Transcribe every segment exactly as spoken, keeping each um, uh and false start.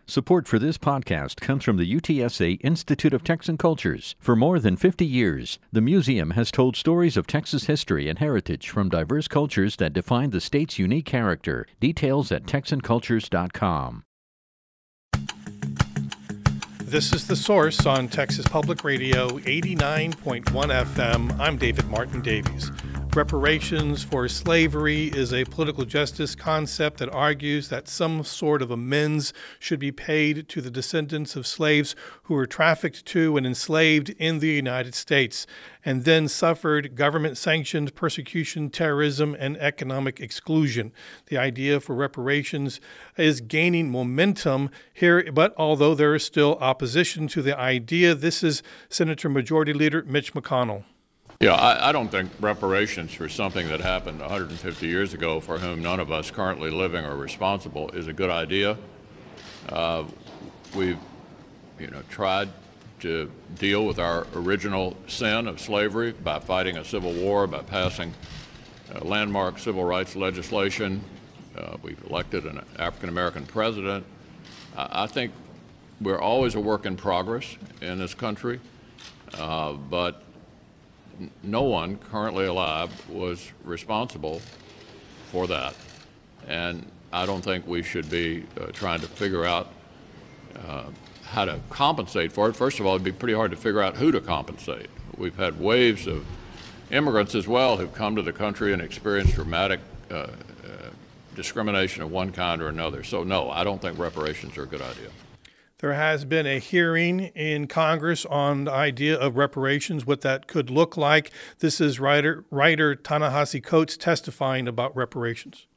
Support for this podcast comes from the U T S A Institute of Texan Cultures. For more than fifty years, the museum has told stories of Texas history and heritage from diverse cultures that define the state's unique character. Details at texan cultures dot com. This is The Source on Texas Public Radio, eighty-nine point one F M. I'm David Martin Davies. Reparations for slavery is a political justice concept that argues that some sort of amends should be paid to the descendants of slaves who were trafficked to and enslaved in the United States and then suffered government-sanctioned persecution, terrorism, and economic exclusion. The idea for reparations is gaining momentum here, but although there is still opposition to the idea, this is Senator Majority Leader Mitch McConnell. Yeah, I, I don't think reparations for something that happened one hundred fifty years ago for whom none of us currently living are responsible is a good idea. Uh, we've, you know, tried to deal with our original sin of slavery by fighting a civil war, by passing uh, landmark civil rights legislation. Uh, we've elected an African-American president. I, I think we're always a work in progress in this country, uh, but no one currently alive was responsible for that. And I don't think we should be uh, trying to figure out uh, how to compensate for it. First of all, it'd be pretty hard to figure out who to compensate. We've had waves of immigrants as well who've come to the country and experienced dramatic uh, uh, discrimination of one kind or another. So no, I don't think reparations are a good idea. There has been a hearing in Congress on the idea of reparations, what that could look like. This is writer, writer Ta-Nehisi Coates testifying about reparations.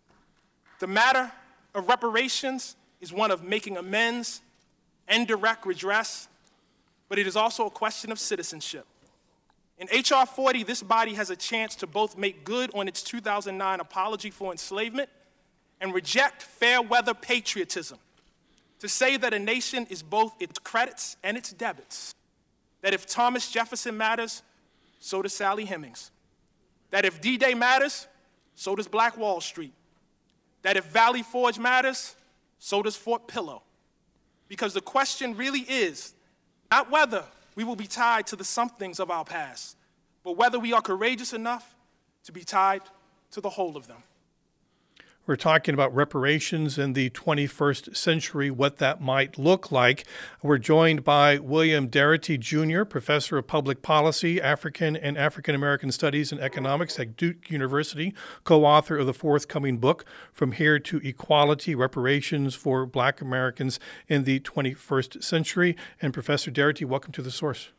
The matter of reparations is one of making amends and direct redress, but it is also a question of citizenship. In H R forty, this body has a chance to both make good on its two thousand nine apology for enslavement and reject fair weather patriotism. To say that a nation is both its credits and its debits. That if Thomas Jefferson matters, so does Sally Hemings. That if D-Day matters, so does Black Wall Street. That if Valley Forge matters, so does Fort Pillow. Because the question really is not whether we will be tied to the somethings of our past, but whether we are courageous enough to be tied to the whole of them. We're talking about reparations in the twenty-first century, what that might look like. We're joined by William Darity, Junior, Professor of Public Policy, African and African American Studies and Economics at Duke University, co-author of the forthcoming book, From Here to Equality, Reparations for Black Americans in the twenty-first century. And Professor Darity, welcome to The Source.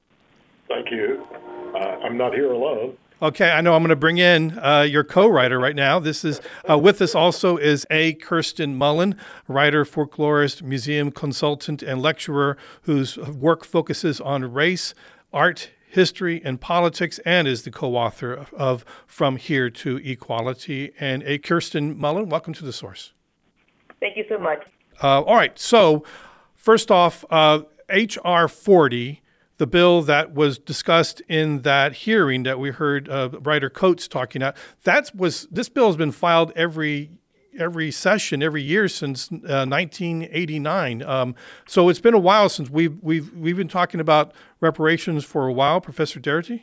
Thank you. Uh, I'm not here alone. Okay, I know I'm going to bring in uh, your co-writer right now. This is uh, with us also is A. Kirsten Mullen, writer, folklorist, museum consultant, and lecturer whose work focuses on race, art, history, and politics, and is the co-author of, of From Here to Equality. And A. Kirsten Mullen, welcome to The Source. Thank you so much. Uh, all right, so first off, uh, H R forty, the bill that was discussed in that hearing that we heard uh, writer Coates talking about, that was this bill has been filed every every session, every year since uh, nineteen eighty-nine. Um, so it's been a while since we've we've we've been talking about reparations for a while, Professor Darity.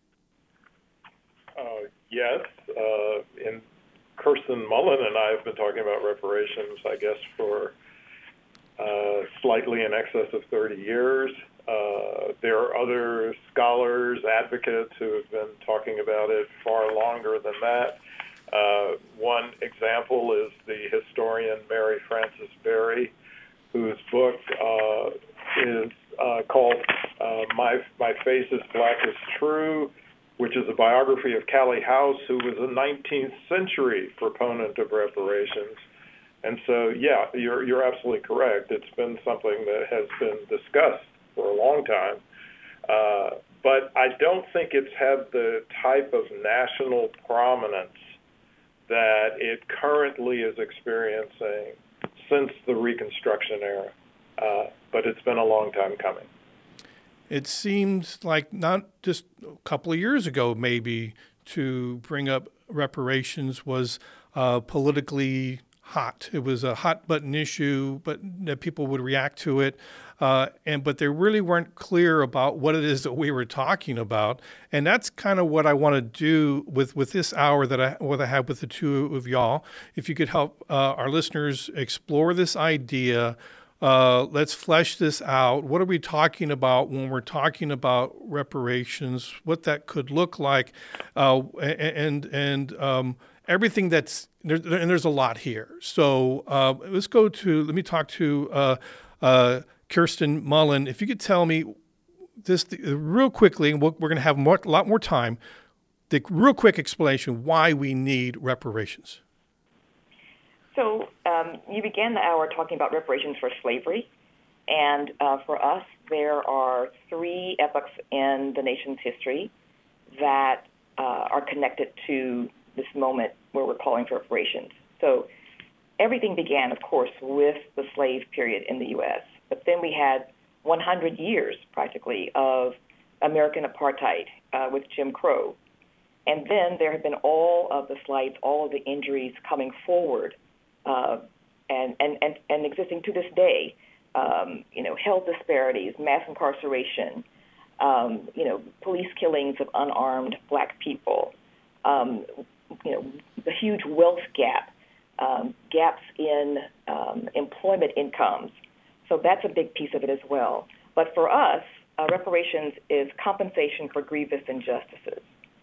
Uh, yes, uh, and Kirsten Mullen and I have been talking about reparations, I guess, for uh, slightly in excess of thirty years. Uh, there are other scholars, advocates who have been talking about it far longer than that. Uh, one example is the historian Mary Frances Berry, whose book uh, is uh, called uh, My, My Face is Black is True, which is a biography of Callie House, who was a nineteenth century proponent of reparations. And so, yeah, you're, you're absolutely correct. It's been something that has been discussed for a long time, uh, but I don't think it's had the type of national prominence that it currently is experiencing since the Reconstruction era, uh, but it's been a long time coming. It seems like not just a couple of years ago, maybe, to bring up reparations was uh, politically hot. It was a hot button issue, but that people would react to it. Uh, and but they really weren't clear about what it is that we were talking about. And that's kind of what I want to do with, with this hour that I what I have with the two of y'all. If you could help uh, our listeners explore this idea. Uh, let's flesh this out. What are we talking about when we're talking about reparations? What that could look like, uh, and and um, everything that's there, and there's a lot here. So uh, let's go to. Let me talk to uh, uh, Kirsten Mullen. If you could tell me this the, real quickly, and we'll, we're going to have more, a lot more time. The real quick explanation why we need reparations. So um, you began the hour talking about reparations for slavery, and uh, for us, there are three epochs in the nation's history that uh, are connected to this moment where we're calling for reparations. So everything began, of course, with the slave period in the U S, but then we had one hundred years, practically, of American apartheid uh, with Jim Crow. And then there have been all of the slights, all of the injuries coming forward, Uh, and, and, and, and existing to this day, um, you know, health disparities, mass incarceration, um, you know, police killings of unarmed black people, um, you know, the huge wealth gap, um, gaps in um, employment incomes. So that's a big piece of it as well. But for us, uh, reparations is compensation for grievous injustices.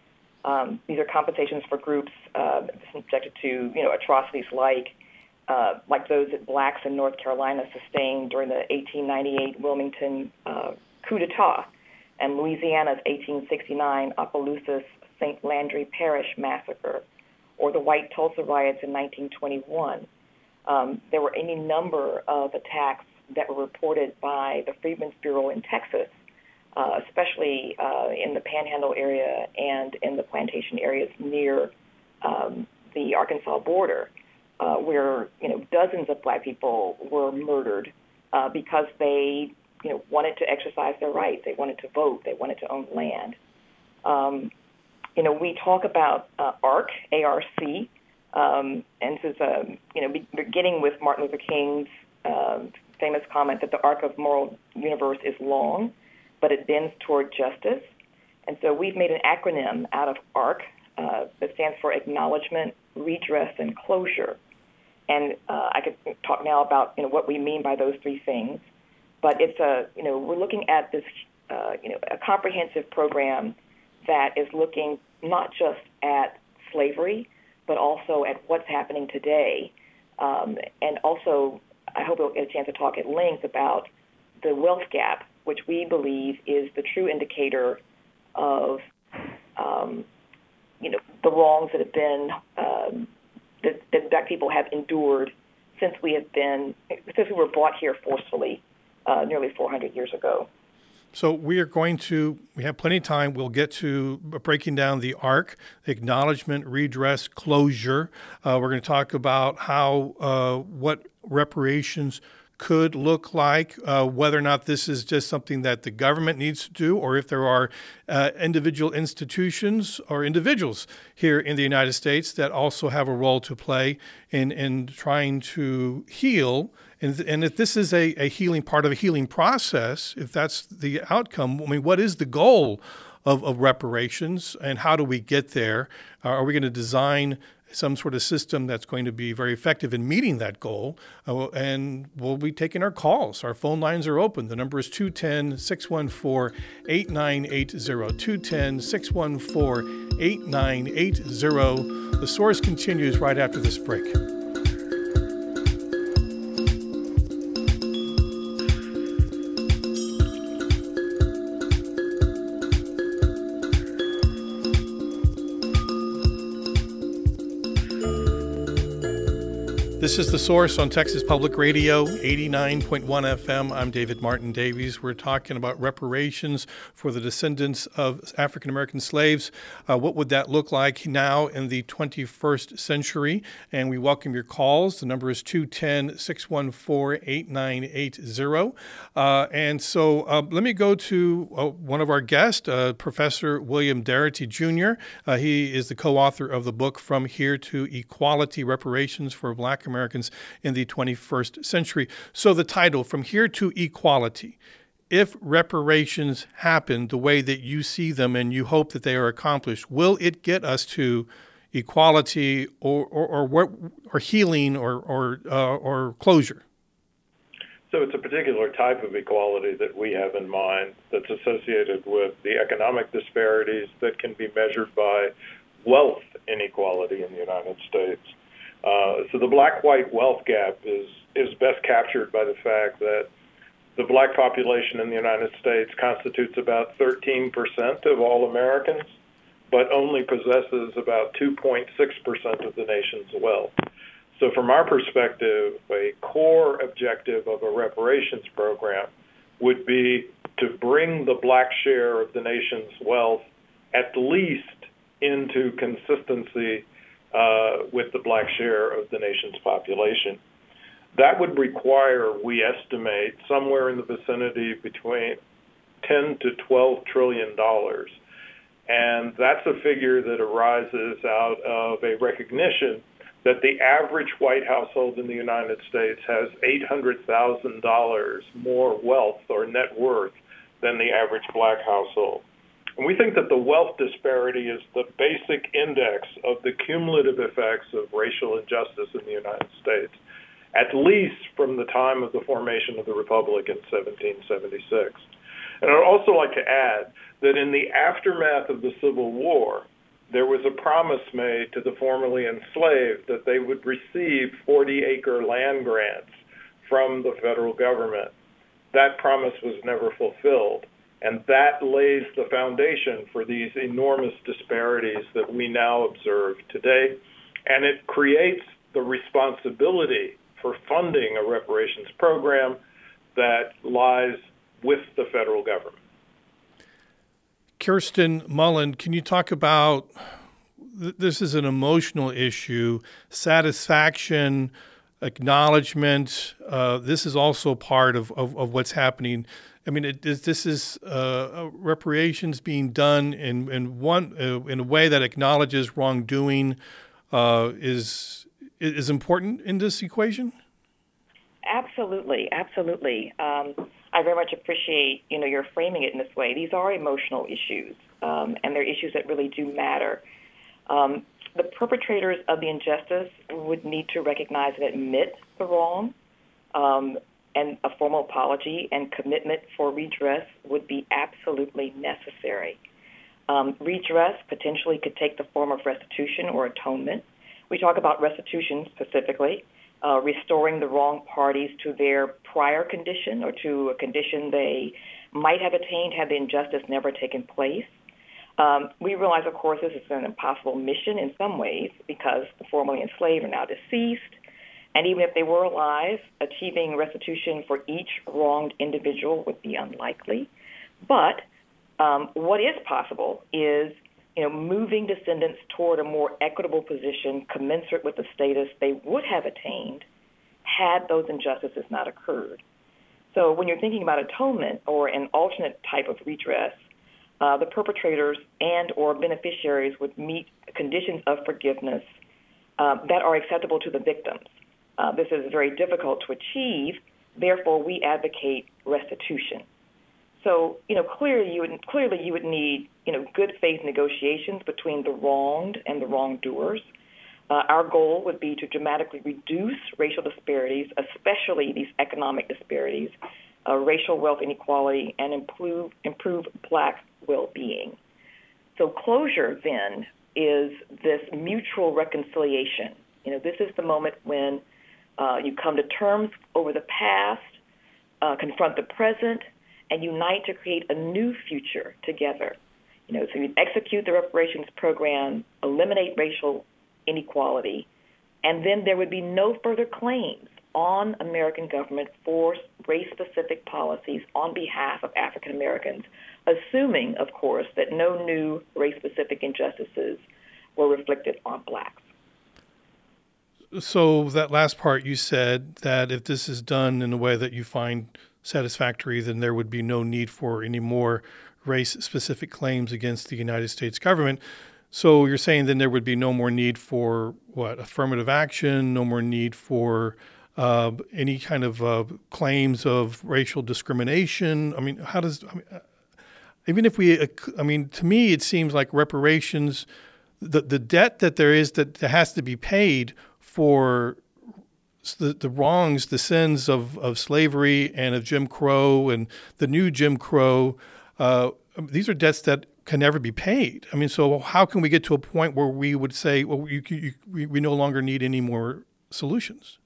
Um, these are compensations for groups uh, subjected to, you know, atrocities like Uh, like those that blacks in North Carolina sustained during the eighteen ninety-eight Wilmington uh, coup d'etat and Louisiana's eighteen sixty-nine Opelousas Saint Landry Parish massacre, or the White Tulsa riots in nineteen twenty-one. Um, there were any number of attacks that were reported by the Freedmen's Bureau in Texas, uh, especially uh, in the Panhandle area and in the plantation areas near um, the Arkansas border. Uh, where you know dozens of black people were murdered uh, because they you know wanted to exercise their rights, they wanted to vote, they wanted to own land. Um, you know, we talk about uh, ARC, A R C, um, and this is a you know beginning with Martin Luther King's uh, famous comment that the arc of moral universe is long, but it bends toward justice. And so we've made an acronym out of ARC uh, that stands for Acknowledgement, Redress, and Closure. And uh, I could talk now about you know what we mean by those three things, but it's a you know we're looking at this uh, you know a comprehensive program that is looking not just at slavery, but also at what's happening today, um, and also I hope we'll get a chance to talk at length about the wealth gap, which we believe is the true indicator of um, you know the wrongs that have been um, That, that black people have endured since we have been, since we were brought here forcefully uh, nearly four hundred years ago. So we are going to, we have plenty of time. We'll get to breaking down the ARC, acknowledgement, redress, closure. Uh, we're going to talk about how, uh, what reparations could look like, uh, whether or not this is just something that the government needs to do, or if there are uh, individual institutions or individuals here in the United States that also have a role to play in, in trying to heal. And, and if this is a, a healing part of a healing process, if that's the outcome, I mean, what is the goal of, of reparations, and how do we get there? Uh, are we going to design some sort of system that's going to be very effective in meeting that goal? Uh, and we'll be taking our calls. Our phone lines are open. The number is two one zero, six one four, eight nine eight zero, two one zero, six one four, eight nine eight zero. The Source continues right after this break. This is The Source on Texas Public Radio, eighty-nine point one F M. I'm David Martin Davies. We're talking about reparations for the descendants of African-American slaves. Uh, what would that look like now in the twenty-first century? And we welcome your calls. The number is two one zero, six one four, eight nine eight zero. Uh, and so uh, let me go to uh, one of our guests, uh, Professor William Darity, Junior Uh, he is the co-author of the book From Here to Equality, Reparations for Black Americans Americans in the twenty-first century. So the title, From Here to Equality. If reparations happen the way that you see them and you hope that they are accomplished, will it get us to equality or or or, or, or healing or or uh, or closure? So it's a particular type of equality that we have in mind that's associated with the economic disparities that can be measured by wealth inequality in the United States. Uh, so the black-white wealth gap is, is best captured by the fact that the black population in the United States constitutes about thirteen percent of all Americans, but only possesses about two point six percent of the nation's wealth. So from our perspective, a core objective of a reparations program would be to bring the black share of the nation's wealth at least into consistency uh, with the black share of the nation's population. That would require, we estimate, somewhere in the vicinity between ten to twelve trillion dollars. And that's a figure that arises out of a recognition that the average white household in the United States has eight hundred thousand dollars more wealth or net worth than the average black household. And we think that the wealth disparity is the basic index of the cumulative effects of racial injustice in the United States, at least from the time of the formation of the Republic in seventeen seventy-six. And I'd also like to add that in the aftermath of the Civil War, there was a promise made to the formerly enslaved that they would receive forty-acre land grants from the federal government. That promise was never fulfilled, and that lays the foundation for these enormous disparities that we now observe today, and it creates the responsibility for funding a reparations program that lies with the federal government. Kirsten Mullen, can you talk about, this is an emotional issue, satisfaction, acknowledgement. Uh, this is also part of, of, of what's happening. I mean, it, this is uh, reparations being done in, in, one, uh, in a way that acknowledges wrongdoing uh, is, is important in this equation? Absolutely, absolutely. Um, I very much appreciate, you know, you're framing it in this way. These are emotional issues, um, and they're issues that really do matter. Um, the perpetrators of the injustice would need to recognize and admit the wrong, um, and a formal apology and commitment for redress would be absolutely necessary. Um, redress potentially could take the form of restitution or atonement. We talk about restitution specifically. Uh, restoring the wrong parties to their prior condition or to a condition they might have attained had the injustice never taken place. Um, we realize, of course, this is an impossible mission in some ways because the formerly enslaved are now deceased, and even if they were alive, achieving restitution for each wronged individual would be unlikely. But um, what is possible is you know, moving descendants toward a more equitable position commensurate with the status they would have attained had those injustices not occurred. So when you're thinking about atonement or an alternate type of redress, uh, the perpetrators and or beneficiaries would meet conditions of forgiveness uh, that are acceptable to the victims. Uh, this is very difficult to achieve. Therefore, we advocate restitution. So, you know, clearly you would clearly you would need, you know, good faith negotiations between the wronged and the wrongdoers. Uh, our goal would be to dramatically reduce racial disparities, especially these economic disparities, uh, racial wealth inequality, and improve improve black well-being. So closure then is this mutual reconciliation. You know, this is the moment when uh, you come to terms over the past, uh, confront the present, and unite to create a new future together. You know, so you execute the reparations program, eliminate racial inequality, and then there would be no further claims on American government for race-specific policies on behalf of African Americans, assuming, of course, that no new race-specific injustices were reflected on blacks. So that last part, you said that if this is done in a way that you find satisfactory, then there would be no need for any more race-specific claims against the United States government. So you're saying then there would be no more need for what, affirmative action, no more need for uh, any kind of uh, claims of racial discrimination. I mean, how does, I mean, uh, even if we, uh, I mean, to me, it seems like reparations, the, the debt that there is that has to be paid for the, the wrongs, the sins of, of slavery and of Jim Crow and the new Jim Crow, uh, these are debts that can never be paid. I mean, so how can we get to a point where we would say, well, you, you, we, we no longer need any more solutions?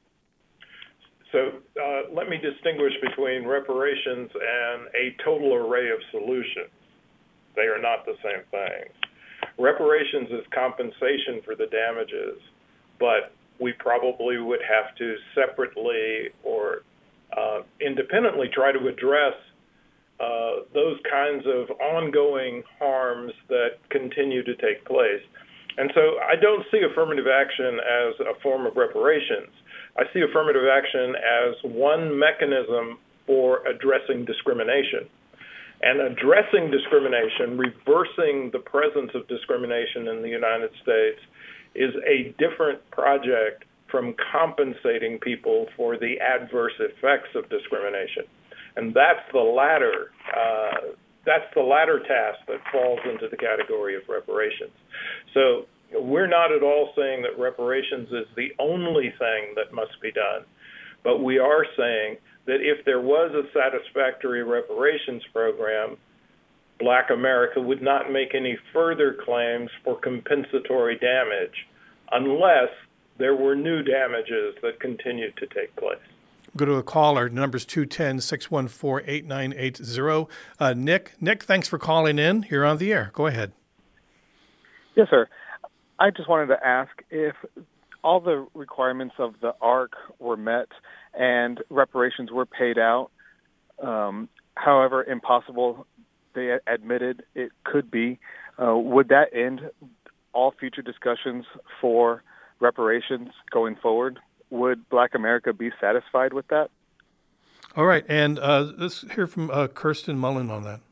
So uh, let me distinguish between reparations and a total array of solutions. They are not the same thing. Reparations is compensation for the damages, but we probably would have to separately or uh, independently try to address Uh, those kinds of ongoing harms that continue to take place. And so I don't see affirmative action as a form of reparations. I see affirmative action as one mechanism for addressing discrimination. And addressing discrimination, reversing the presence of discrimination in the United States, is a different project from compensating people for the adverse effects of discrimination. And that's the latter, uh, that's the latter task that falls into the category of reparations. So we're not at all saying that reparations is the only thing that must be done, but we are saying that if there was a satisfactory reparations program, Black America would not make any further claims for compensatory damage unless there were new damages that continued to take place. Go to a caller. Number's two one zero, six one four, eight nine eight zero. Uh, Nick, Nick, thanks for calling in. You're on the air. Go ahead. Yes, sir. I just wanted to ask if all the requirements of the A R C were met and reparations were paid out, um, however impossible they admitted it could be, uh, would that end all future discussions for reparations going forward? Would Black America be satisfied with that? All right, and uh, let's hear from uh, Kirsten Mullen on that.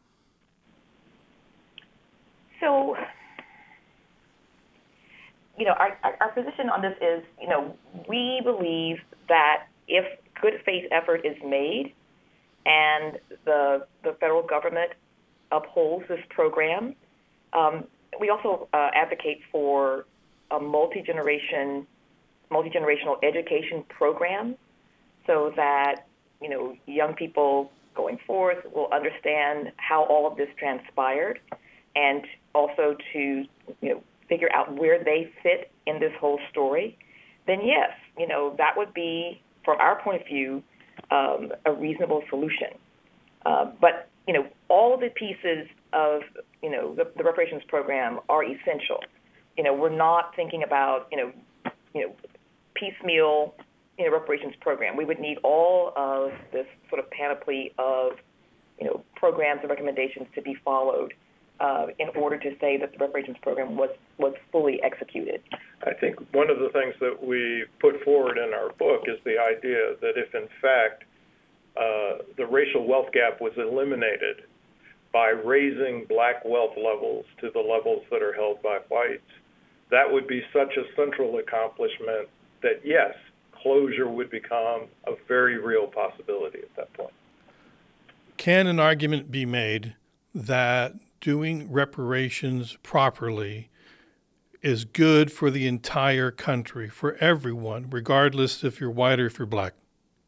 So, you know, our, our position on this is, you know, we believe that if good faith effort is made and the the federal government upholds this program, um, we also uh, advocate for a multi-generation multi-generational education program so that, you know, young people going forth will understand how all of this transpired and also to, you know, figure out where they fit in this whole story, then yes, you know, that would be, from our point of view, um, a reasonable solution. Uh, but, you know, all the pieces of, you know, the, the reparations program are essential. You know, we're not thinking about, you know, you know, piecemeal, you know, reparations program. We would need all of this sort of panoply of, you know, programs and recommendations to be followed uh, in order to say that the reparations program was, was fully executed. I think one of the things that we put forward in our book is the idea that if, in fact, uh, the racial wealth gap was eliminated by raising black wealth levels to the levels that are held by whites, that would be such a central accomplishment that, yes, closure would become a very real possibility at that point. Can an argument be made that doing reparations properly is good for the entire country, for everyone, regardless if you're white or if you're black?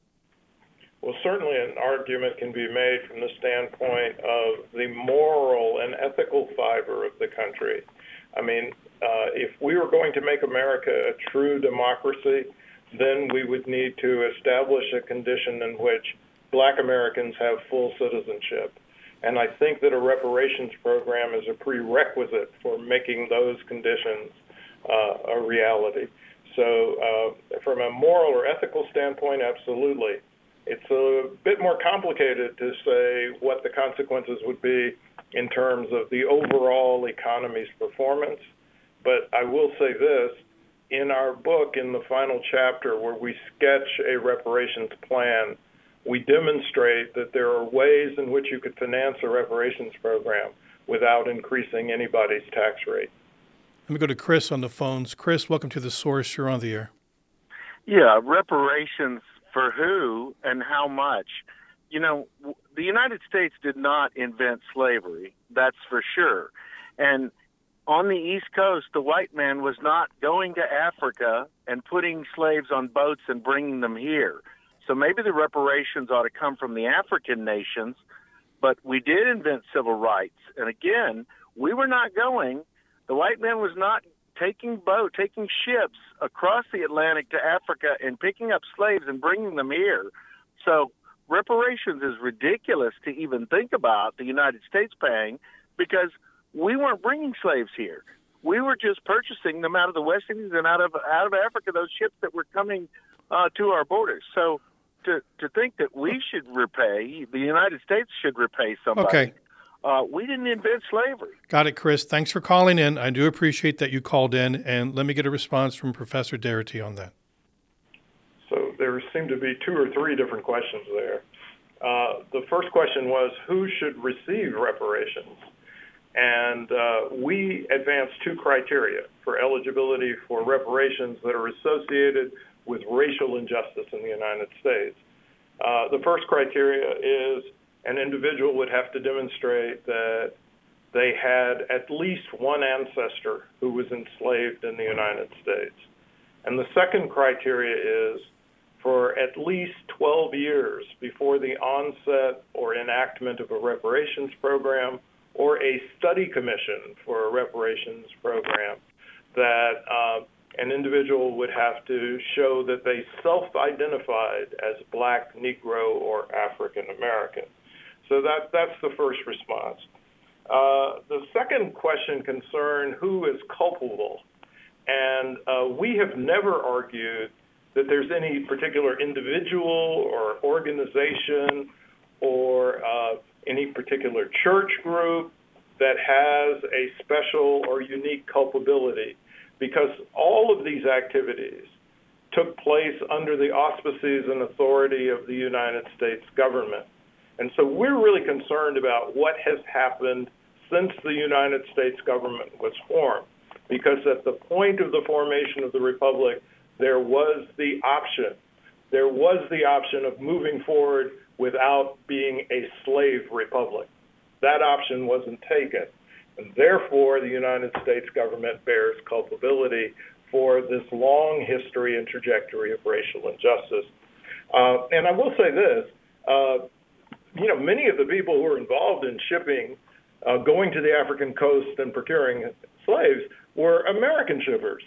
Well, certainly an argument can be made from the standpoint of the moral and ethical fiber of the country. I mean, uh, if we were going to make America a true democracy, then we would need to establish a condition in which Black Americans have full citizenship. And I think that a reparations program is a prerequisite for making those conditions uh, a reality. So uh, from a moral or ethical standpoint, absolutely. It's a bit more complicated to say what the consequences would be in terms of the overall economy's performance. But I will say this, in our book, in the final chapter where we sketch a reparations plan, we demonstrate that there are ways in which you could finance a reparations program without increasing anybody's tax rate. Let me go to Chris on the phones. Chris, welcome to The Source. You're on the air. Yeah, reparations for who and how much? You know, the United States did not invent slavery, that's for sure. And on the East Coast, the white man was not going to Africa and putting slaves on boats and bringing them here. So maybe the reparations ought to come from the African nations, but we did invent civil rights. And again, we were not going, the white man was not taking boat, taking ships across the Atlantic to Africa and picking up slaves and bringing them here. So reparations is ridiculous to even think about the United States paying, because we weren't bringing slaves here. We were just purchasing them out of the West Indies and out of out of Africa, those ships that were coming uh, to our borders. So to to think that we should repay, the United States should repay somebody. Okay. Uh, we didn't invent slavery. Got it, Chris. Thanks for calling in. I do appreciate that you called in, and let me get a response from Professor Darity on that. So there seem to be two or three different questions there. Uh, the first question was, who should receive reparations? And uh, we advanced two criteria for eligibility for reparations that are associated with racial injustice in the United States. Uh, the first criteria is an individual would have to demonstrate that they had at least one ancestor who was enslaved in the United States. And the second criteria is for at least twelve years before the onset or enactment of a reparations program or a study commission for a reparations program, that uh, an individual would have to show that they self-identified as Black, Negro, or African American. So that, that's the first response. Uh, the second question concerned who is culpable. And uh, we have never argued that there's any particular individual or organization or uh, any particular church group that has a special or unique culpability, because all of these activities took place under the auspices and authority of the United States government. And so we're really concerned about what has happened since the United States government was formed, because at the point of the formation of the Republic, there was the option. There was the option of moving forward without being a slave republic. That option wasn't taken. And therefore, the United States government bears culpability for this long history and trajectory of racial injustice. Uh, and I will say this, uh, you know, many of the people who were involved in shipping, uh, going to the African coast and procuring slaves were American shippers.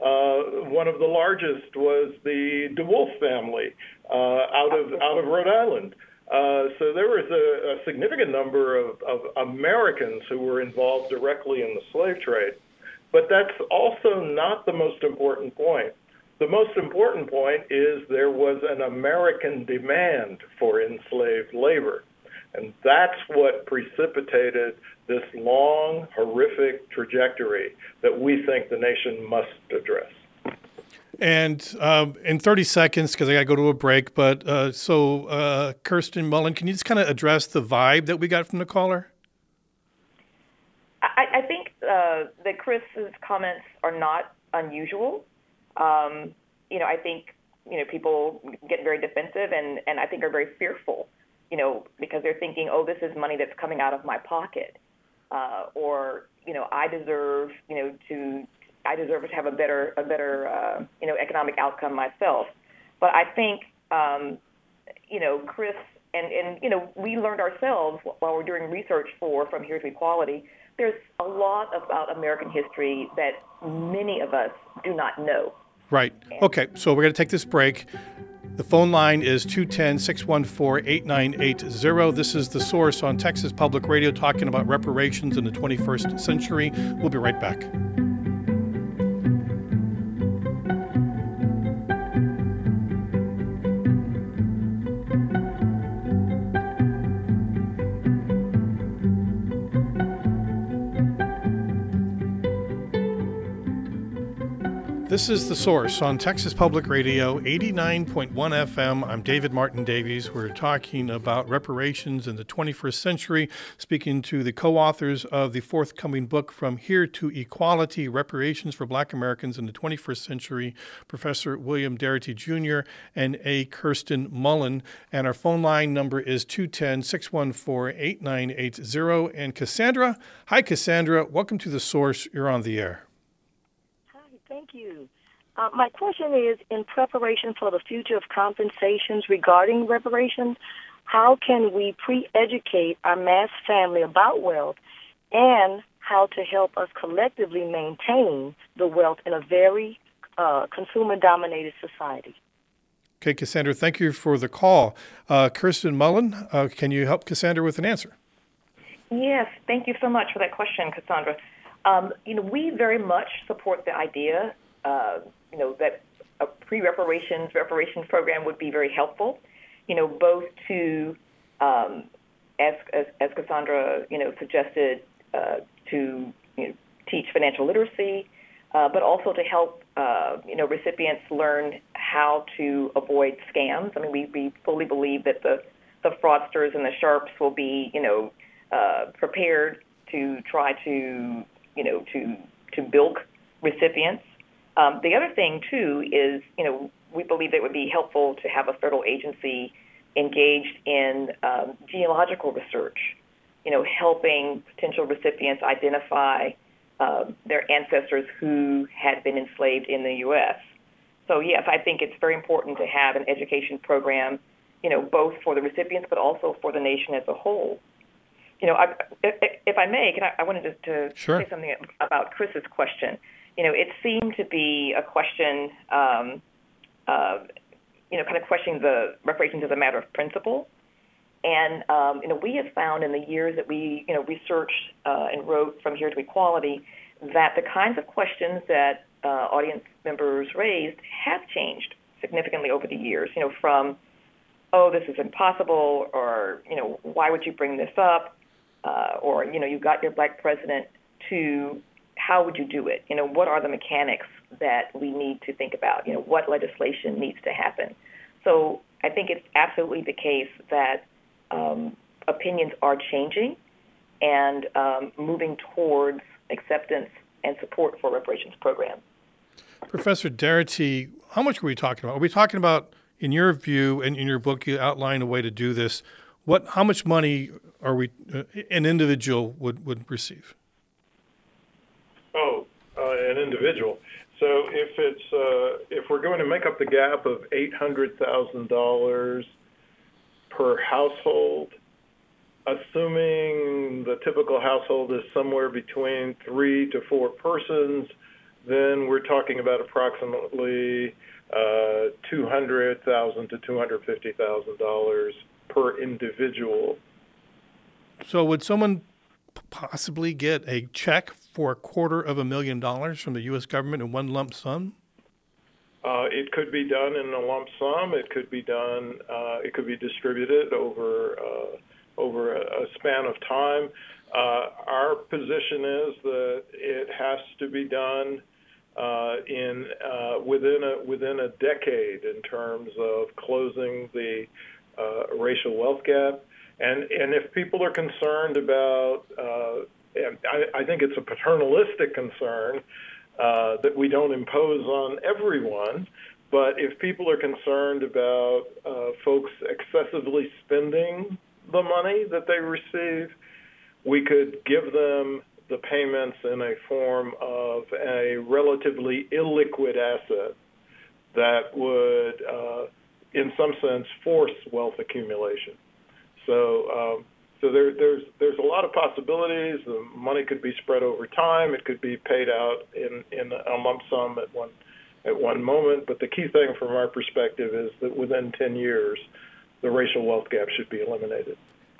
Uh, one of the largest was the DeWolf family uh, out of out of Rhode Island. Uh, so there was a, a significant number of, of Americans who were involved directly in the slave trade. But that's also not the most important point. The most important point is there was an American demand for enslaved labor. And that's what precipitated this long, horrific trajectory that we think the nation must address. And um, in thirty seconds, because I got to go to a break, but uh, so uh, Kirsten Mullen, can you just kind of address the vibe that we got from the caller? I, I think uh, that Chris's comments are not unusual. Um, you know, I think, you know, people get very defensive and, and I think are very fearful, you know, because they're thinking, oh, this is money that's coming out of my pocket. Uh, or, you know, I deserve, you know, to, I deserve to have a better, a better, uh, you know, economic outcome myself. But I think, um, you know, Chris, and, and, you know, we learned ourselves while we're doing research for From Here to Equality, there's a lot about American history that many of us do not know. Right. Okay, so we're going to take this break. The phone line is two one zero, six one four, eight nine eight zero. This is The Source on Texas Public Radio, talking about reparations in the twenty-first century. We'll be right back. This is The Source on Texas Public Radio, eighty-nine point one F M. I'm David Martin Davies. We're talking about reparations in the twenty-first century, speaking to the co-authors of the forthcoming book, From Here to Equality, Reparations for Black Americans in the twenty-first century, Professor William Darity Junior and A. Kirsten Mullen. And our phone line number is two one zero, six one four, eight nine eight zero. And Cassandra, hi Cassandra, welcome to The Source. You're on the air. Thank you. Uh, my question is, in preparation for the future of compensations regarding reparations, how can we pre-educate our mass family about wealth and how to help us collectively maintain the wealth in a very uh, consumer-dominated society? Okay, Cassandra, thank you for the call. Uh, Kirsten Mullen, uh, can you help Cassandra with an answer? Yes, thank you so much for that question, Cassandra. Um, you know, we very much support the idea, uh, you know, that a pre-reparations reparations program would be very helpful, you know, both to, um, as, as, as Cassandra, you know, suggested, uh, to you know, teach financial literacy, uh, but also to help, uh, you know, recipients learn how to avoid scams. I mean, we, we fully believe that the, the fraudsters and the sharps will be, you know, uh, prepared to try to you know, to, to bilk recipients. Um, the other thing, too, is, you know, we believe it would be helpful to have a federal agency engaged in um, genealogical research, you know, helping potential recipients identify uh, their ancestors who had been enslaved in the U S. So, yes, I think it's very important to have an education program, you know, both for the recipients but also for the nation as a whole. You know, I, if, if I may, can I, I wanted to, to sure. say something about Chris's question. You know, it seemed to be a question, um, uh, you know, kind of questioning the reparations as a matter of principle. And, um, you know, we have found in the years that we, you know, researched uh, and wrote From Here to Equality that the kinds of questions that uh, audience members raised have changed significantly over the years, you know, from, oh, this is impossible, or, you know, why would you bring this up? Uh, or, you know, you got your black president, to how would you do it? You know, what are the mechanics that we need to think about? You know, what legislation needs to happen? So I think it's absolutely the case that um, opinions are changing and um, moving towards acceptance and support for reparations program. Professor Darity, how much are we talking about? Are we talking about, in your view, and in your book, you outline a way to do this, What? How much money are we? Uh, an individual would, would receive? Oh, uh, an individual. So if it's uh, if we're going to make up the gap of eight hundred thousand dollars per household, assuming the typical household is somewhere between three to four persons, then we're talking about approximately uh, two hundred thousand to two hundred fifty thousand dollars per individual. So would someone possibly get a check for a quarter of a million dollars from the U S government in one lump sum? Uh, it could be done in a lump sum. It could be done. Uh, it could be distributed over uh, over a, a span of time. Uh, our position is that it has to be done uh, in uh, within a within a decade in terms of closing the uh, racial wealth gap. And and if people are concerned about, uh, and I, I think it's a paternalistic concern uh, that we don't impose on everyone, but if people are concerned about uh, folks excessively spending the money that they receive, we could give them the payments in a form of a relatively illiquid asset that would, uh, in some sense, force wealth accumulation. So, um, so there, there's there's a lot of possibilities. The money could be spread over time. It could be paid out in, in a lump sum at one at one moment. But the key thing from our perspective is that within ten years, the racial wealth gap should be eliminated.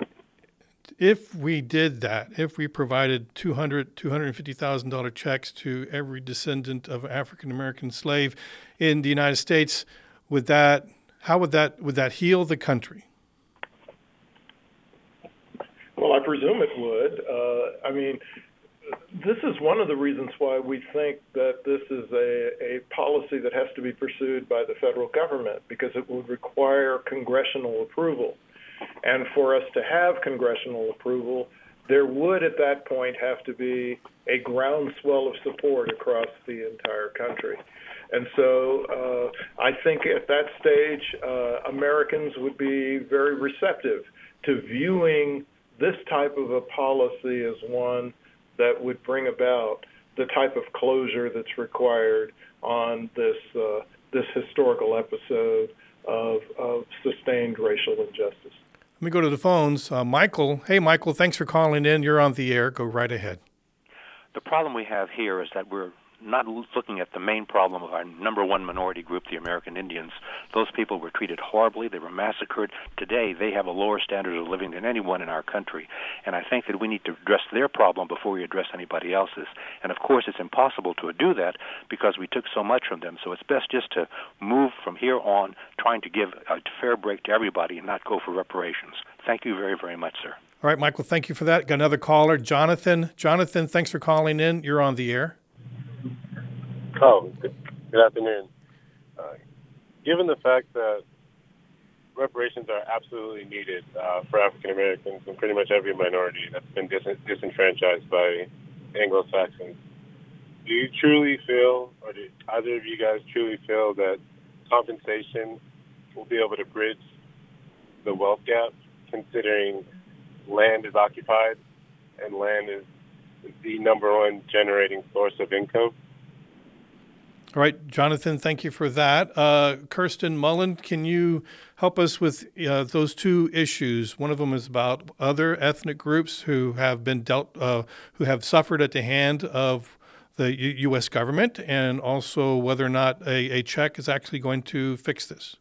If we did that, if we provided two hundred thousand dollars, two hundred fifty thousand dollars checks to every descendant of African-American slave in the United States, would that, how would that, would that heal the country? Well, I presume it would. Uh, I mean, this is one of the reasons why we think that this is a, a policy that has to be pursued by the federal government, because it would require congressional approval. And for us to have congressional approval, there would at that point have to be a groundswell of support across the entire country. And so uh, I think at that stage, uh, Americans would be very receptive to viewing this type of a policy as one that would bring about the type of closure that's required on this uh, this historical episode of, of sustained racial injustice. Let me go to the phones. Uh, Michael. Hey, Michael, thanks for calling in. You're on the air. Go right ahead. The problem we have here is that we're not looking at the main problem of our number one minority group, the American Indians. Those people were treated horribly. They were massacred. Today, they have a lower standard of living than anyone in our country. And I think that we need to address their problem before we address anybody else's. And, of course, it's impossible to do that because we took so much from them. So it's best just to move from here on trying to give a fair break to everybody and not go for reparations. Thank you very, very much, sir. All right, Michael, thank you for that. Got another caller, Jonathan. Jonathan, thanks for calling in. You're on the air. Oh, good, good afternoon. Uh, given the fact that reparations are absolutely needed uh, for African Americans and pretty much every minority that's been dis- disenfranchised by Anglo-Saxons, do you truly feel, or do either of you guys truly feel that compensation will be able to bridge the wealth gap, considering land is occupied and land is the number one generating source of income? All right, Jonathan, thank you for that. Uh, Kirsten Mullen, can you help us with uh, those two issues? One of them is about other ethnic groups who have been dealt, uh, who have suffered at the hand of the U- U.S. government, and also whether or not a, a check is actually going to fix this.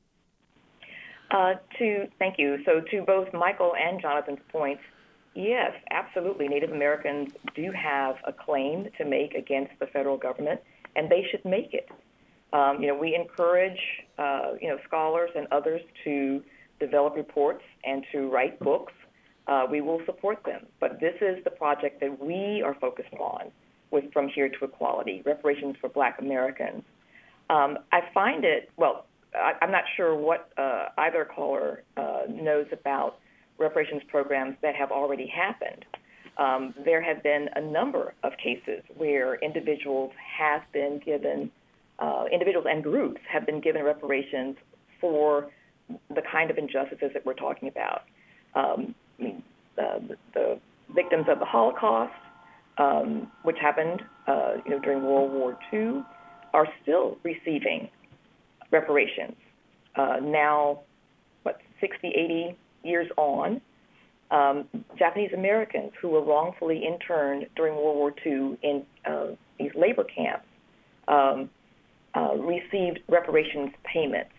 Uh, to thank you. So to both Michael and Jonathan's points, yes, absolutely. Native Americans do have a claim to make against the federal government, and they should make it. Um, you know, we encourage, uh, you know, scholars and others to develop reports and to write books. Uh, we will support them. But this is the project that we are focused on with From Here to Equality, reparations for Black Americans. Um, I find it, well, I, I'm not sure what uh, either caller uh, knows about reparations programs that have already happened. Um, there have been a number of cases where individuals have been given, uh, individuals and groups have been given reparations for the kind of injustices that we're talking about. Um, I mean, uh, the, the victims of the Holocaust, um, which happened uh, you know, during World War Two, are still receiving reparations. Uh, now, what, sixty, eighty years on. Um, Japanese Americans who were wrongfully interned during World War Two in uh, these labor camps um, uh, received reparations payments.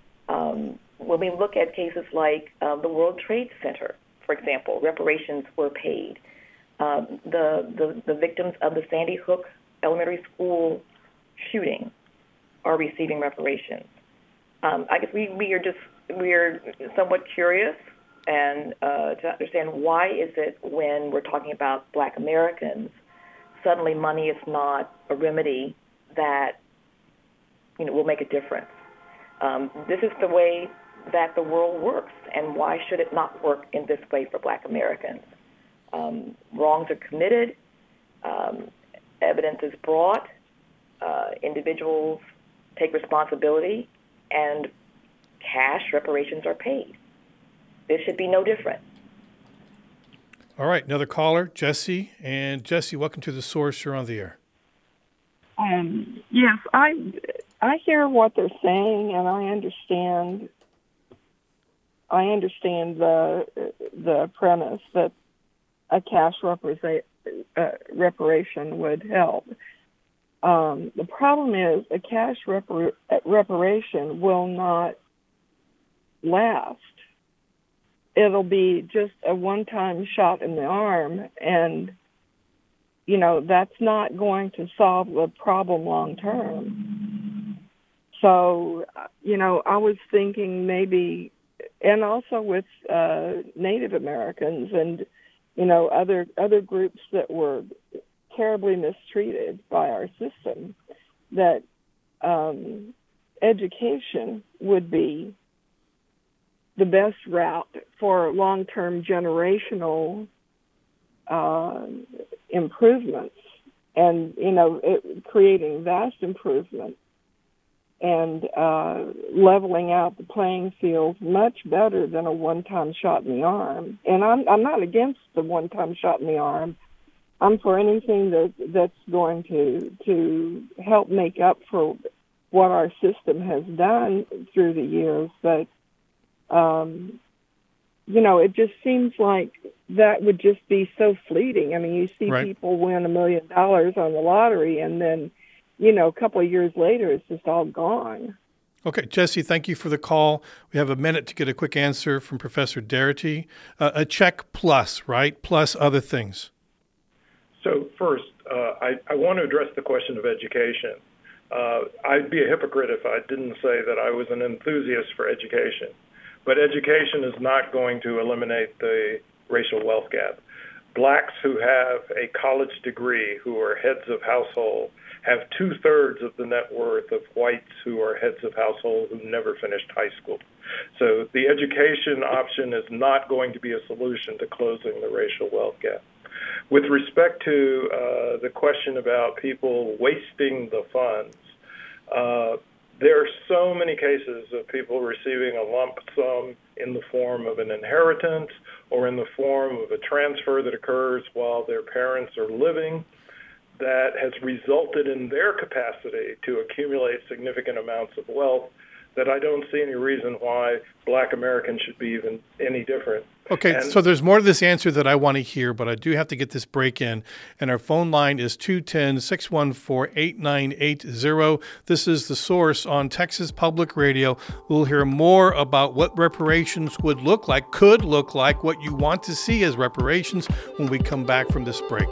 Um, when we look at cases like uh, the World Trade Center, for example, reparations were paid. Um, the, the the victims of the Sandy Hook Elementary School shooting are receiving reparations. Um, I guess we, we are just we are somewhat curious and uh, to understand why is it when we're talking about Black Americans, suddenly money is not a remedy that, you know, will make a difference. Um, this is the way that the world works, and why should it not work in this way for Black Americans? Um, wrongs are committed, um, evidence is brought, uh, individuals take responsibility, and cash reparations are paid. This should be no different. All right, another caller, Jesse. And Jesse, welcome to The Source. You're on the air. Um, yes, I I hear what they're saying, and I understand. I understand the the premise that a cash represent, uh, reparation would help. Um, the problem is a cash repar- reparation will not last. It'll be just a one-time shot in the arm, and, you know, that's not going to solve the problem long-term. So, you know, I was thinking maybe, and also with uh, Native Americans and, you know, other other groups that were terribly mistreated by our system, that um, education would be the best route for long-term generational uh, improvements, and you know, it, creating vast improvement and uh, leveling out the playing field much better than a one-time shot in the arm. And I'm I'm not against the one-time shot in the arm. I'm for anything that that's going to to help make up for what our system has done through the years. But um, you know, it just seems like that would just be so fleeting. I mean, you see right. people win a million dollars on the lottery, and then, you know, a couple of years later, it's just all gone. Okay, Jesse, thank you for the call. We have a minute to get a quick answer from Professor Darity. Uh, a check plus, right? Plus other things. So first, uh, I, I want to address the question of education. Uh, I'd be a hypocrite if I didn't say that I was an enthusiast for education. But education is not going to eliminate the racial wealth gap. Blacks who have a college degree, who are heads of household, have two-thirds of the net worth of whites who are heads of household who never finished high school. So the education option is not going to be a solution to closing the racial wealth gap. With respect to uh, the question about people wasting the funds, uh, there are so many cases of people receiving a lump sum in the form of an inheritance or in the form of a transfer that occurs while their parents are living that has resulted in their capacity to accumulate significant amounts of wealth, that I don't see any reason why Black Americans should be even any different. Okay, and so there's more to this answer that I want to hear, but I do have to get this break in. And our phone line is two one zero, six one four, eight nine eight zero. This is The Source on Texas Public Radio. We'll hear more about what reparations would look like, could look like, what you want to see as reparations when we come back from this break.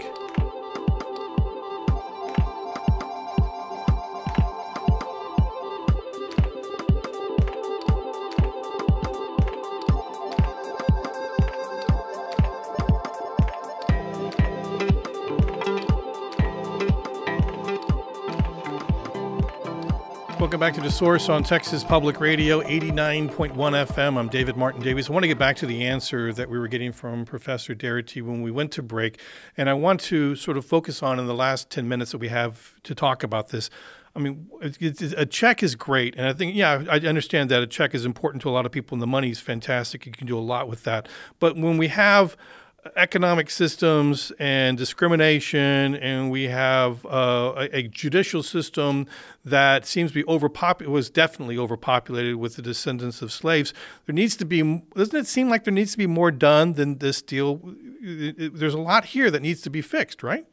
Welcome back to The Source on Texas Public Radio, eighty-nine point one F M. I'm David Martin Davies. I want to get back to the answer that we were getting from Professor Darity when we went to break. And I want to sort of focus on in the last ten minutes that we have to talk about this. I mean, it, it, a check is great. And I think, yeah, I understand that a check is important to a lot of people and the money is fantastic. You can do a lot with that. But when we have economic systems and discrimination, and we have uh, a, a judicial system that seems to be overpopulated, was definitely overpopulated with the descendants of slaves. There needs to be, doesn't it seem like there needs to be more done than this deal? There's a lot here that needs to be fixed, right?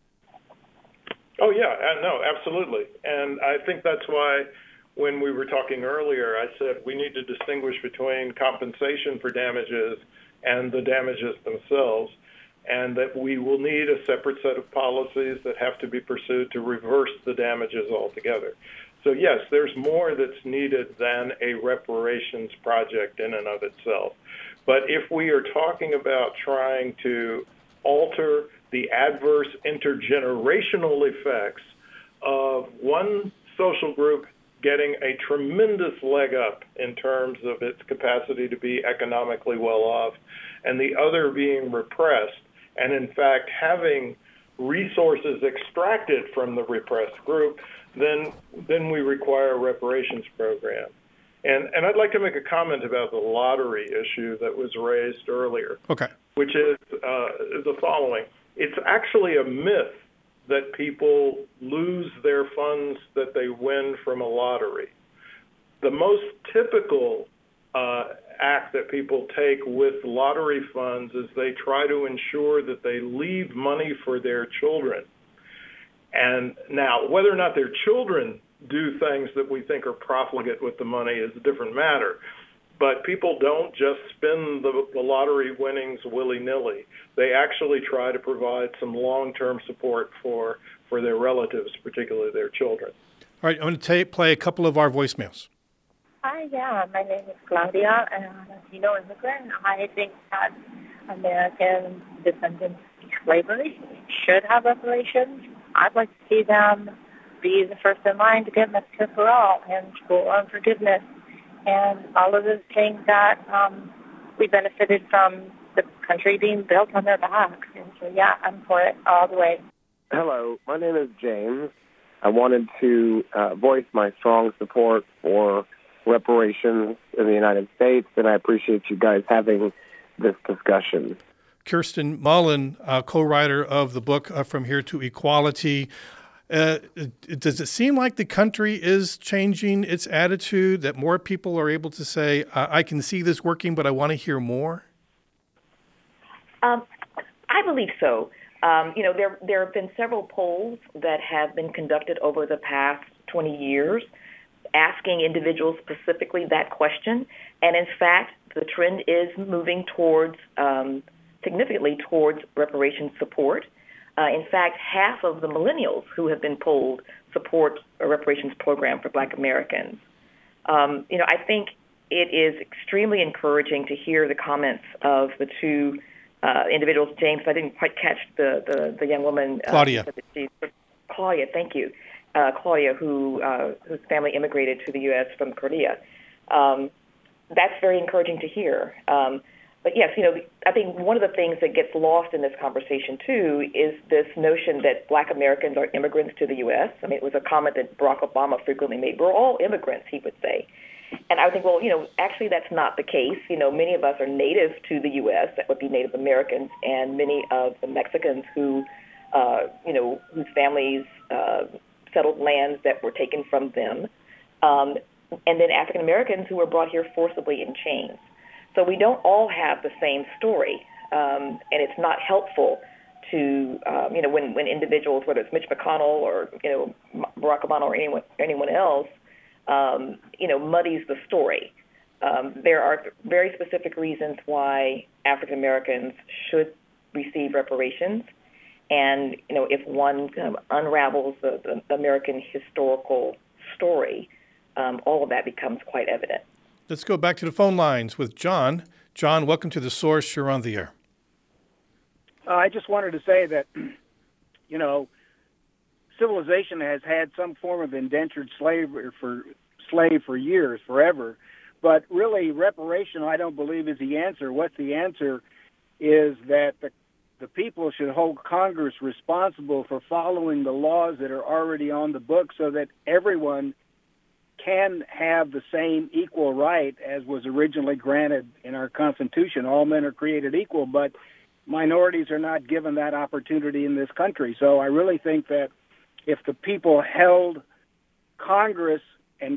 Oh, yeah, no, absolutely. And I think that's why when we were talking earlier, I said we need to distinguish between compensation for damages and the damages themselves, and that we will need a separate set of policies that have to be pursued to reverse the damages altogether. So yes, there's more that's needed than a reparations project in and of itself. But if we are talking about trying to alter the adverse intergenerational effects of one social group getting a tremendous leg up in terms of its capacity to be economically well off, and the other being repressed, and in fact having resources extracted from the repressed group, then then we require a reparations program. And and I'd like to make a comment about the lottery issue that was raised earlier. Okay. Which is uh, the following. It's actually a myth that people lose their funds that they win from a lottery. The most typical uh, act that people take with lottery funds is they try to ensure that they leave money for their children. And now, whether or not their children do things that we think are profligate with the money is a different matter. But people don't just spend the, the lottery winnings willy-nilly. They actually try to provide some long-term support for, for their relatives, particularly their children. All right, I'm going to take, play a couple of our voicemails. Hi, yeah, my name is Claudia, and I'm a Latino immigrant. I think that American descendants slavery should have reparations. I'd like to see them be the first in line to get Medicare for all and school loan forgiveness and all of the things that um, we benefited from the country being built on their backs. And so, yeah, I'm for it all the way. Hello, my name is James. I wanted to uh, voice my strong support for reparations in the United States, and I appreciate you guys having this discussion. Kirsten Mullen, uh, co-writer of the book uh, From Here to Equality. Uh, does it seem like the country is changing its attitude, that more people are able to say, I, I can see this working, but I want to hear more? Um, I believe so. Um, you know, there there have been several polls that have been conducted over the past twenty years asking individuals specifically that question. And in fact, the trend is moving towards, um, significantly towards reparations support. Uh, in fact, half of the millennials who have been polled support a reparations program for Black Americans. Um, you know, I think it is extremely encouraging to hear the comments of the two uh, individuals. James, I didn't quite catch the, the, the young woman. Claudia. Uh, she, Claudia, thank you. Uh, Claudia, who uh, whose family immigrated to the U S from Korea. Um, that's very encouraging to hear. Um, But yes, you know, I think one of the things that gets lost in this conversation, too, is this notion that Black Americans are immigrants to the U S. I mean, it was a comment that Barack Obama frequently made. We're all immigrants, he would say. And I would think, well, you know, actually that's not the case. You know, many of us are native to the U S. That would be Native Americans, and many of the Mexicans who, uh, you know, whose families uh, settled lands that were taken from them, um, and then African Americans who were brought here forcibly in chains. So we don't all have the same story, um, and it's not helpful to, um, you know, when, when individuals, whether it's Mitch McConnell or, you know, Barack Obama or anyone, anyone else, um, you know, muddies the story. Um, there are very specific reasons why African Americans should receive reparations, and, you know, if one kind of unravels the, the American historical story, um, all of that becomes quite evident. Let's go back to the phone lines with John. John, welcome to The Source. You're on the air. Uh, I just wanted to say that, you know, civilization has had some form of indentured slavery for slave for years, forever. But really, reparation, I don't believe, is the answer. What the answer is that the the people should hold Congress responsible for following the laws that are already on the books so that everyone can have the same equal right as was originally granted in our Constitution. All men are created equal, but minorities are not given that opportunity in this country. So I really think that if the people held Congress and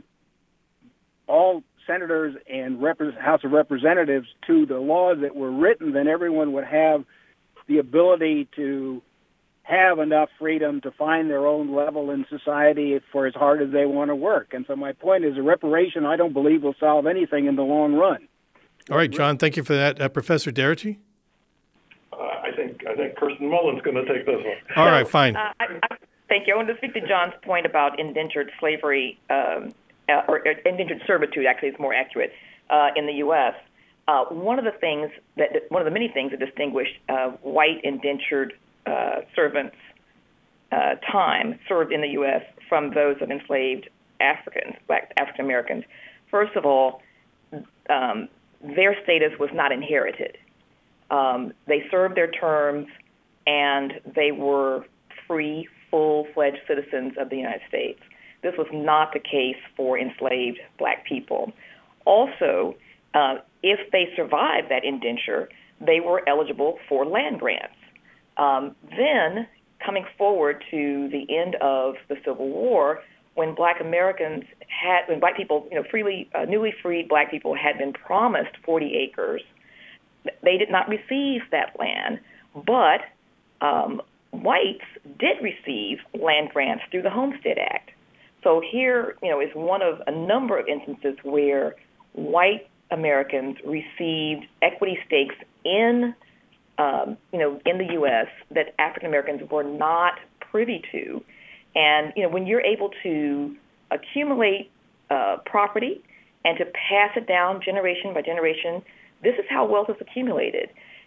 all senators and Rep- House of Representatives to the laws that were written, then everyone would have the ability to have enough freedom to find their own level in society for as hard as they want to work. And so my point is a reparation, I don't believe, will solve anything in the long run. All right, John, thank you for that. Uh, Professor Darity? Uh, I think I think Kirsten Mullen's going to take this one. All right, fine. Uh, I, I, thank you. I want to speak to John's point about indentured slavery, um, uh, or, or indentured servitude, actually is more accurate, uh, in the U S. Uh, one of the things that, one of the many things that distinguish uh, white indentured uh, servants' uh, time served in the U S from those of enslaved Africans, Black African Americans. First of all, um, their status was not inherited. Um, they served their terms, and they were free, full-fledged citizens of the United States. This was not the case for enslaved Black people. Also, uh, if they survived that indenture, they were eligible for land grants. Um, then, coming forward to the end of the Civil War, when Black Americans had, when Black people, you know, freely, uh, newly freed Black people had been promised forty acres, they did not receive that land, but um, whites did receive land grants through the Homestead Act. So here, you know, is one of a number of instances where white Americans received equity stakes in, um, you know, in the U S that African Americans were not privy to. And, you know, when you're able to accumulate uh, property and to pass it down generation by generation, this is how wealth is accumulated.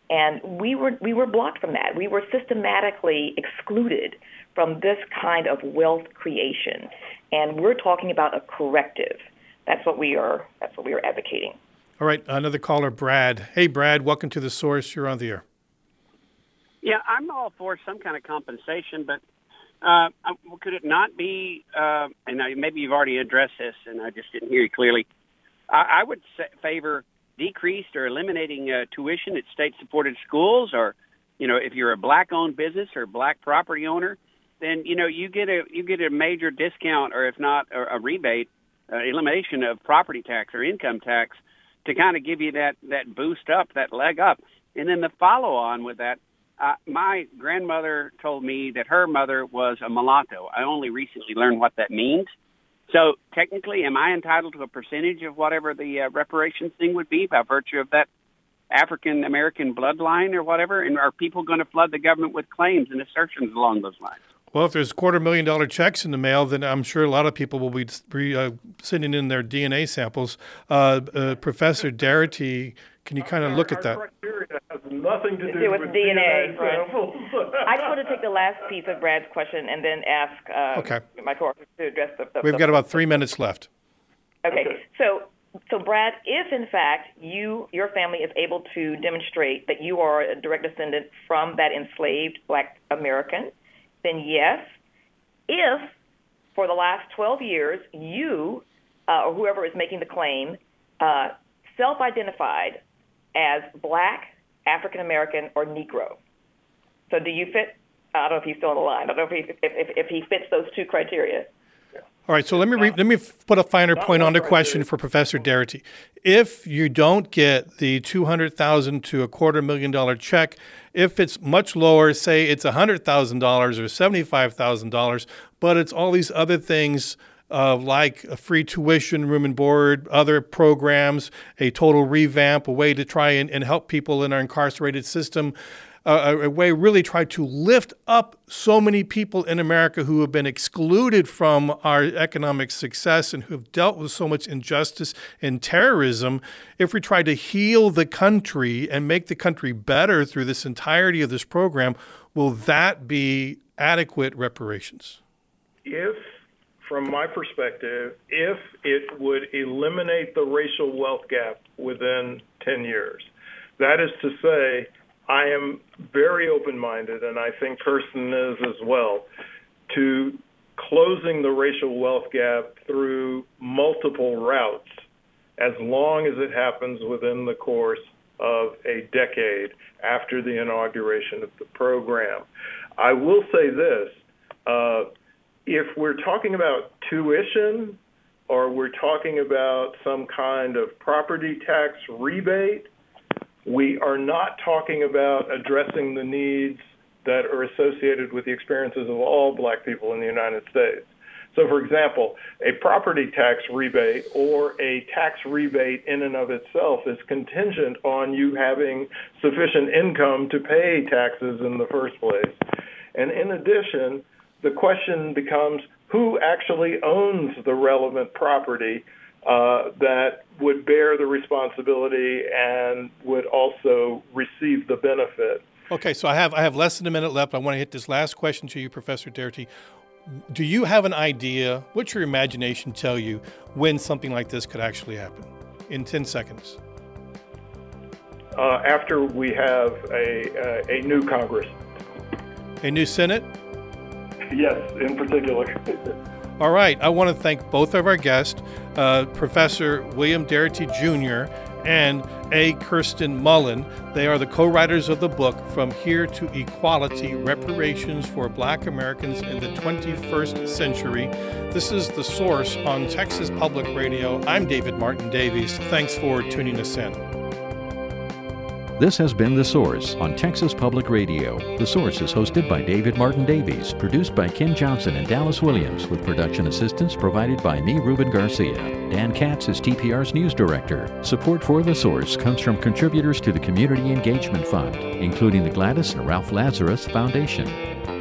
And we were we were blocked from that. We were systematically excluded from this kind of wealth creation. And we're talking about a corrective. That's what we are that's what we are advocating. All right, another caller, Brad. Hey, Brad, welcome to The Source. You're on the air. Yeah, I'm all for some kind of compensation, but uh, could it not be, uh, and maybe you've already addressed this and I just didn't hear you clearly, I, I would favor decreased or eliminating uh, tuition at state-supported schools, or, you know, if you're a black-owned business or black property owner, then, you know, you get a you get a major discount, or if not a, a rebate, uh, elimination of property tax or income tax to kind of give you that, that boost up, that leg up. And then the follow-on with that, uh, my grandmother told me that her mother was a mulatto. I only recently learned what that means. So technically, am I entitled to a percentage of whatever the uh, reparations thing would be by virtue of that African-American bloodline or whatever? And are people going to flood the government with claims and assertions along those lines? Well, if there's quarter million dollar checks in the mail, then I'm sure a lot of people will be uh, sending in their D N A samples. Uh, uh, Professor Darity, can you kind of look at that? Criteria has nothing to do, do with, with D N A. D N A samples. I just want to take the last piece of Brad's question and then ask uh, okay. my co-author to address the. the We've the, got about three minutes left. Okay. okay, so so Brad, if in fact you your family is able to demonstrate that you are a direct descendant from that enslaved Black American, then yes. If for the last twelve years you uh, or whoever is making the claim uh, self-identified as Black, African American, or Negro. So do you fit? I don't know if he's still on the line. I don't know if he, if, if, if he fits those two criteria. All right, so let me re- let me put a finer point on the question for Professor Darity. If you don't get the two hundred thousand dollars to a quarter million dollar check, if it's much lower, say it's one hundred thousand dollars or seventy-five thousand dollars, but it's all these other things uh, like a free tuition, room and board, other programs, a total revamp, a way to try and, and help people in our incarcerated system, Uh, a way really try to lift up so many people in America who have been excluded from our economic success and who have dealt with so much injustice and terrorism. If we try to heal the country and make the country better through this entirety of this program, will that be adequate reparations? If, from my perspective, if it would eliminate the racial wealth gap within ten years, that is to say, I am very open-minded, and I think Kirsten is as well, to closing the racial wealth gap through multiple routes, as long as it happens within the course of a decade after the inauguration of the program. I will say this, uh, if we're talking about tuition or we're talking about some kind of property tax rebate, we are not talking about addressing the needs that are associated with the experiences of all Black people in the United States. So, for example, a property tax rebate or a tax rebate in and of itself is contingent on you having sufficient income to pay taxes in the first place. And in addition, the question becomes who actually owns the relevant property Uh, that would bear the responsibility and would also receive the benefit. Okay, so I have I have less than a minute left. I want to hit this last question to you, Professor Darity. Do you have an idea, what's your imagination tell you, when something like this could actually happen? In ten seconds. Uh, after we have a, uh, a new Congress. A new Senate? Yes, in particular. All right. I want to thank both of our guests, uh, Professor William Darity Junior and A. Kirsten Mullen. They are the co-writers of the book, From Here to Equality, Reparations for Black Americans in the twenty-first Century. This is The Source on Texas Public Radio. I'm David Martin Davies. Thanks for tuning us in. This has been The Source on Texas Public Radio. The Source is hosted by David Martin Davies, produced by Ken Johnson and Dallas Williams, with production assistance provided by Nee Ruben Garcia. Dan Katz is T P R's news director. Support for The Source comes from contributors to the Community Engagement Fund, including the Gladys and Ralph Lazarus Foundation.